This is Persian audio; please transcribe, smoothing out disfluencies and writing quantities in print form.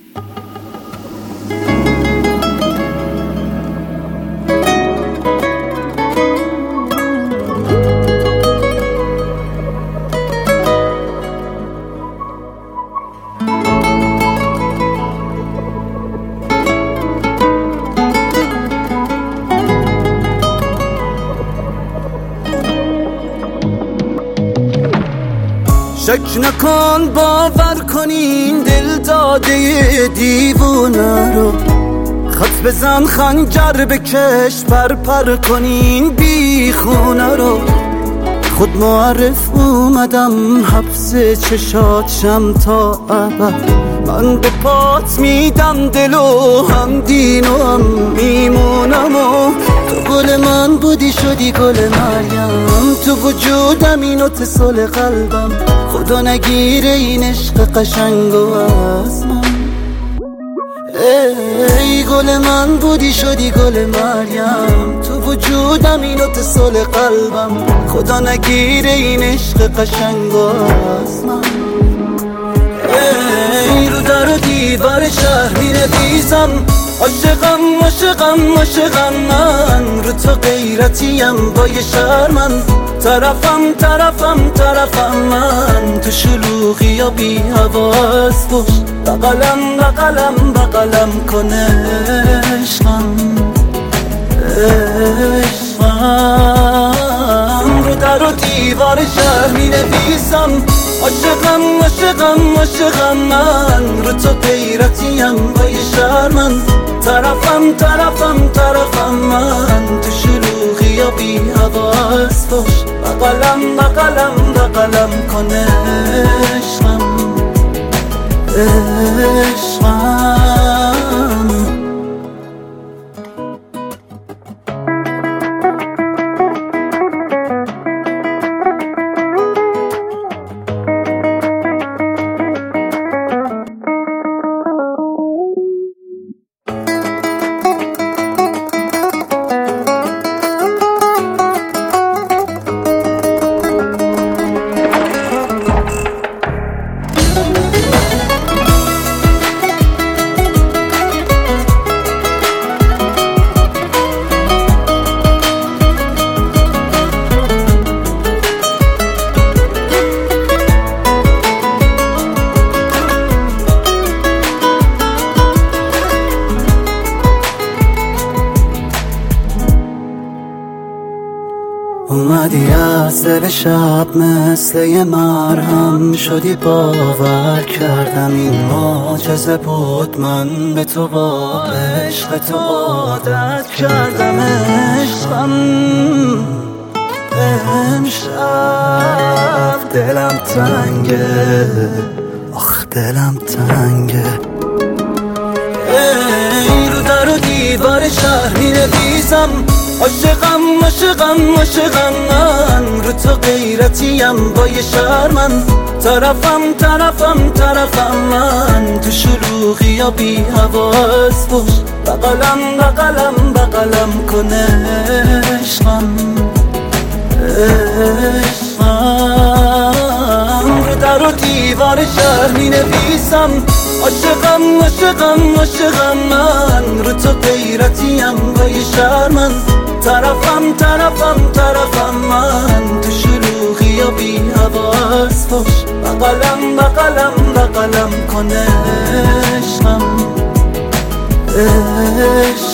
شک نکن باور کنین دل داده دیوونه رو، خط بزن خنجر بکش پر کنین بی خونه رو. خود معرف اومدم حبس چشاتشم تا ابد، من به پات میدم دل و هم دین و هم میمونم و تو گل من بودی شدی گل مریم، تو وجودم این اتصال قلبم، خدا نگیره این عشق قشنگ و از من. ای گل من بودی شدی گل مریم، تو وجودم این اتصال قلبم، خدا نگیره این عشق قشنگ و از من. ای رو در و دیوار شهر می‌نویسم عاشقم عاشقم عاشقم من، رو تو غیرتیم با یه شرمن، طرفم من، تو شلوغی یا بی حواس باش، بغلم کنه عشقم رو در و دیوار شهر می‌نویسم عاشقم من، رو تو غیرتیم با یه شرمن، طرفم من، تو شلوغی یا بی حواس باش، بغلم کنه عشقم. اومدی از دل شب مثل یه مرهم شدی، باور کردم این معجزه بود، من به تو با عشق تو عادت کردم. عشقم امشب دلم تنگه، آخ دلم تنگه. ای رو در و دیوار شهر می‌نویسم عاشقم من، رو تو غیرتیم با یه شرمن، طرفم من، تو شلوغی یا بی حواس باش، بغلم کنه عشقم رو در و دیوار شهر می‌نویسم عاشقم من، رو تو غیرتیم با یه شرمن، طرفم من، تو شلوغی یا بی حواس باش، بغلم کنه عشقم.